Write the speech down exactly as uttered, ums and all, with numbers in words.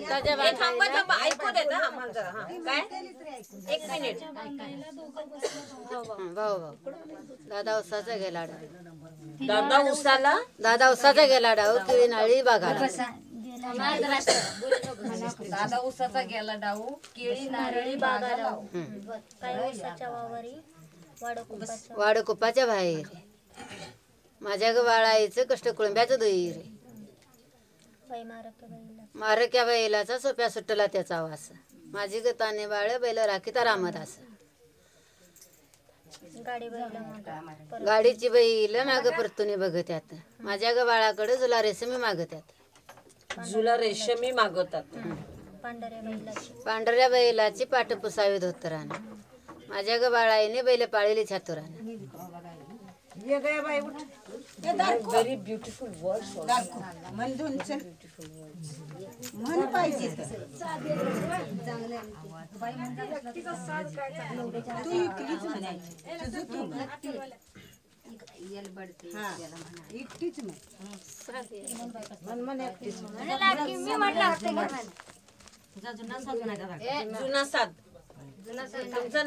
स्वतःच्या हे थांबा थांबा ऐकू देत हा आम्हाला जरा हा काय एक मिनिट भाऊ भाऊ दादा उसाचा गेला डाव दादा उसाला दादा उसाचा गेला डाव केळी नारळी बागाला दादा उसाचा गेला डाऊ केळी नारळी बागाला काय उसाच्या वावरी वाडकुपाच्या वाड कुपाच्या बाहेर माझ्या ग बाळाईचं कष्ट कुळंब्याचं दही रे बाई मारक बैला मारक्या बैलाचा सोप्या सुटला त्याचा वास माझी ग ताने बाळ बैल राखीता रामदास गाडी बैला मागं. गाडीची बैल माग परतुनी बघत्यात माझ्या ग बाळाकडे जुला रेशमी मागत्यात जुला रेशमी मागवतात पांढऱ्या बैलाची पांढऱ्या बैलाची पाठ पुसावी धोतरानं माझ्या ग बाळाईने बैल पाळलेली छातुरानं व्हेरी ब्युटिफुल वर्ड्स जुना साध तुमचं